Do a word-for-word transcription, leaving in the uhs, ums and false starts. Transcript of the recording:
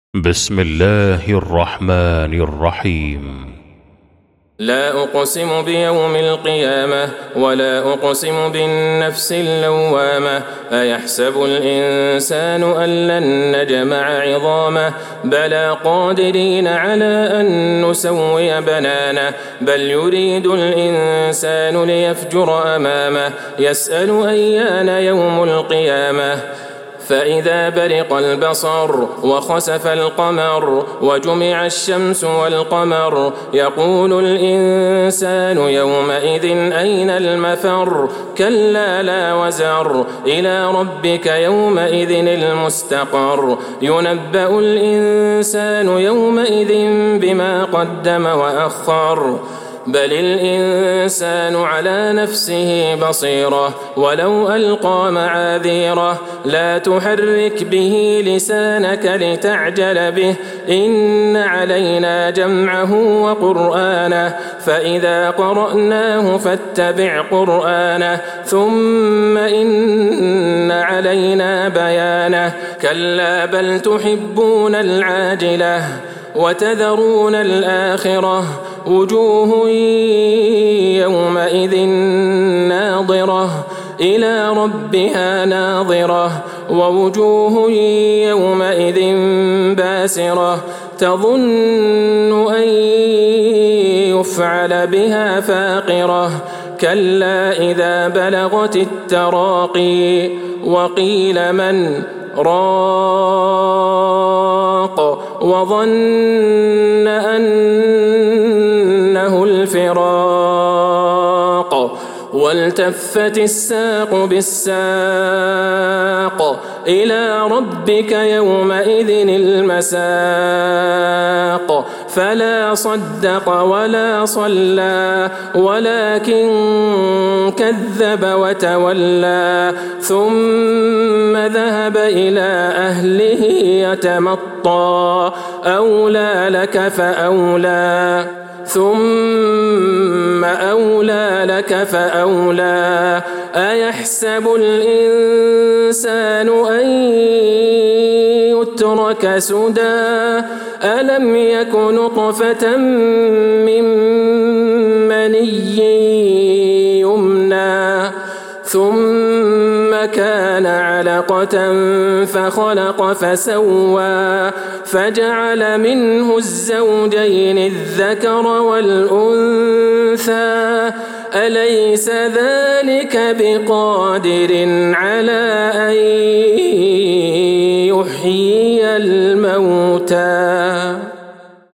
بسم الله الرحمن الرحيم. لا أقسم بيوم القيامة ولا أقسم بالنفس اللوامة أيحسب الإنسان أن لن نجمع عظامه بلى قادرين على أن نسوي بنانه بل يريد الإنسان ليفجر أمامه يسأل أيان يوم القيامة فإذا برق البصر وخسف القمر وجمع الشمس والقمر يقول الإنسان يومئذ أين المفر كلا لا وزر إلى ربك يومئذ المستقر ينبأ الإنسان يومئذ بما قدم وأخر بل الإنسان على نفسه بصيرة ولو ألقى معاذيره لا تحرك به لسانك لتعجل به إن علينا جمعه وقرآنه فإذا قرأناه فاتبع قرآنه ثم إن علينا بيانه كلا بل تحبون العاجلة وتذرون الآخرة وجوه يومئذ ناظرة إلى ربها ناظرة ووجوه يومئذ باسرة تظن أن يفعل بها فاقرة كلا إذا بلغت التراقي وقيل من راق وظن أنه الفراق والتفت الساق بالساق إلى ربك يومئذ المساق فلا صدق ولا صلى ولكن كذب وتولى ثم ذهب إلى أهله يتمطى أولى لك فأولى ثم أولى لك فأولى أيحسب الإنسان أن يترك سدى ألم يك نطفة من مني يمنى ثم كان علقة فخلق فسوى فجعل منه الزوجين الذكر والأنثى أليس ذلك بقادر على أن يحيي الموتى